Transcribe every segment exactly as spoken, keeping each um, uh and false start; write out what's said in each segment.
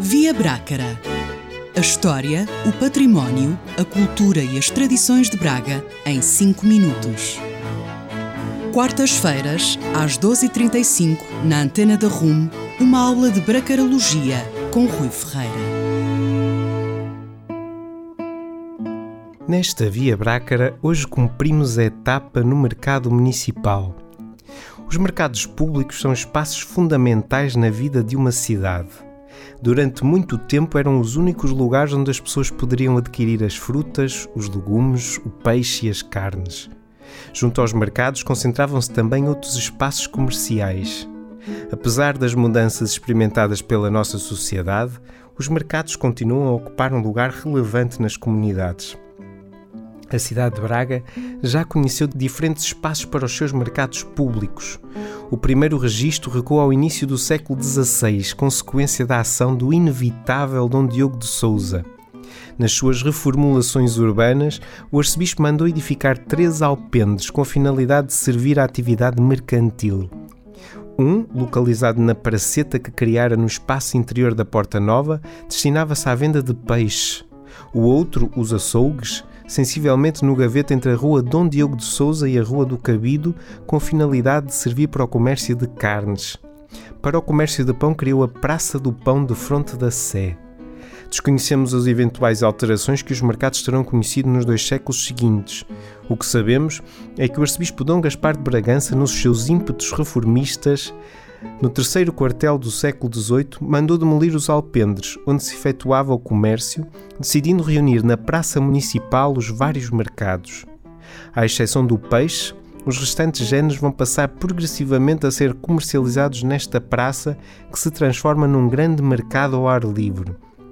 Via Brácara. A história, o património, a cultura e as tradições de Braga em cinco minutos. Quartas-feiras, às doze e trinta e cinco, na Antena da R U M, uma aula de bracarologia com Rui Ferreira. Nesta Via Brácara, hoje cumprimos a etapa no mercado municipal. Os mercados públicos são espaços fundamentais na vida de uma cidade. Durante muito tempo eram os únicos lugares onde as pessoas poderiam adquirir as frutas, os legumes, o peixe e as carnes. Junto aos mercados concentravam-se também outros espaços comerciais. Apesar das mudanças experimentadas pela nossa sociedade, os mercados continuam a ocupar um lugar relevante nas comunidades. A cidade de Braga já conheceu diferentes espaços para os seus mercados públicos. O primeiro registro recuou ao início do século dezasseis, consequência da ação do inevitável Dom Diogo de Sousa. Nas suas reformulações urbanas, o arcebispo mandou edificar três alpendes com a finalidade de servir à atividade mercantil. Um, localizado na praceta que criara no espaço interior da Porta Nova, destinava-se à venda de peixe. O outro, os açougues, sensivelmente no gaveta entre a rua Dom Diogo de Sousa e a rua do Cabido, com a finalidade de servir para o comércio de carnes. Para o comércio de pão criou a Praça do Pão de fronte da Sé. Desconhecemos as eventuais alterações que os mercados terão conhecido nos dois séculos seguintes. O que sabemos é que o arcebispo Dom Gaspar de Bragança, nos seus ímpetos reformistas, no terceiro quartel do século dezoito, mandou demolir os alpendres, onde se efetuava o comércio, decidindo reunir na praça municipal os vários mercados. À exceção do peixe, os restantes géneros vão passar progressivamente a ser comercializados nesta praça, que se transforma num grande mercado ao ar livre.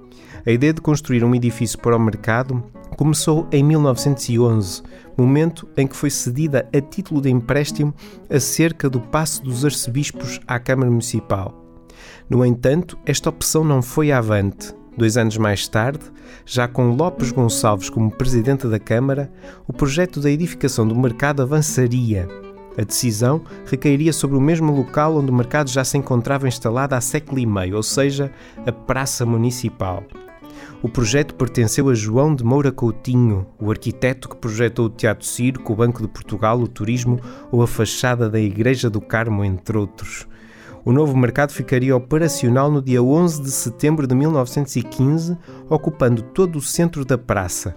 A ideia de construir um edifício para o mercado começou em mil novecentos e onze, momento em que foi cedida a título de empréstimo a cerca do Paço dos Arcebispos à Câmara Municipal. No entanto, esta opção não foi avante. Dois anos mais tarde, já com Lopes Gonçalves como presidente da Câmara, o projeto da edificação do mercado avançaria. A decisão recairia sobre o mesmo local onde o mercado já se encontrava instalado há século e meio, ou seja, a Praça Municipal. O projeto pertenceu a João de Moura Coutinho, o arquiteto que projetou o Teatro Circo, o Banco de Portugal, o Turismo ou a fachada da Igreja do Carmo, entre outros. O novo mercado ficaria operacional no dia onze de setembro de mil novecentos e quinze, ocupando todo o centro da praça.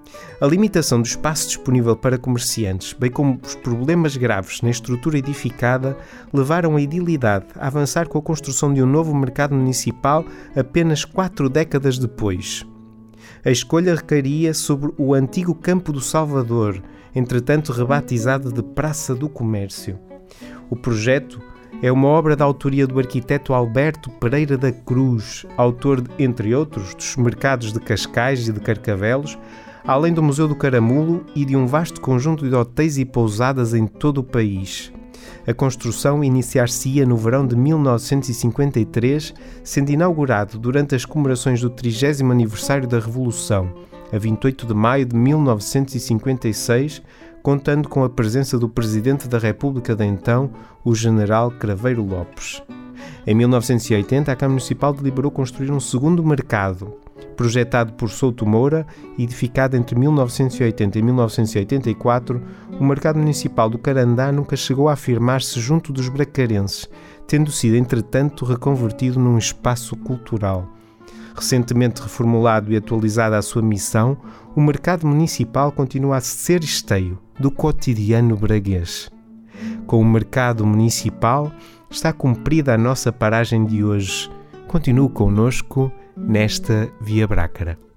A limitação do espaço disponível para comerciantes, bem como os problemas graves na estrutura edificada, levaram a edilidade a avançar com a construção de um novo mercado municipal apenas quatro décadas depois. A escolha recairia sobre o antigo Campo do Salvador, entretanto rebatizado de Praça do Comércio. O projeto é uma obra da autoria do arquiteto Alberto Pereira da Cruz, autor, entre outros, dos mercados de Cascais e de Carcavelos, além do Museu do Caramulo e de um vasto conjunto de hotéis e pousadas em todo o país. A construção iniciar-se-ia no verão de mil novecentos e cinquenta e três, sendo inaugurado durante as comemorações do trigésimo aniversário da Revolução, a vinte e oito de maio de mil novecentos e cinquenta e seis, contando com a presença do Presidente da República de então, o General Craveiro Lopes. Em mil novecentos e oitenta, a Câmara Municipal deliberou construir um segundo mercado. Projetado por Souto Moura e edificado entre mil novecentos e oitenta e mil novecentos e oitenta e quatro, o mercado municipal do Carandá nunca chegou a afirmar-se junto dos bracarenses, tendo sido, entretanto, reconvertido num espaço cultural. Recentemente reformulado e atualizado à sua missão, o mercado municipal continua a ser esteio do cotidiano braguês. Com o mercado municipal está cumprida a nossa paragem de hoje. Continue connosco nesta Via Brácara.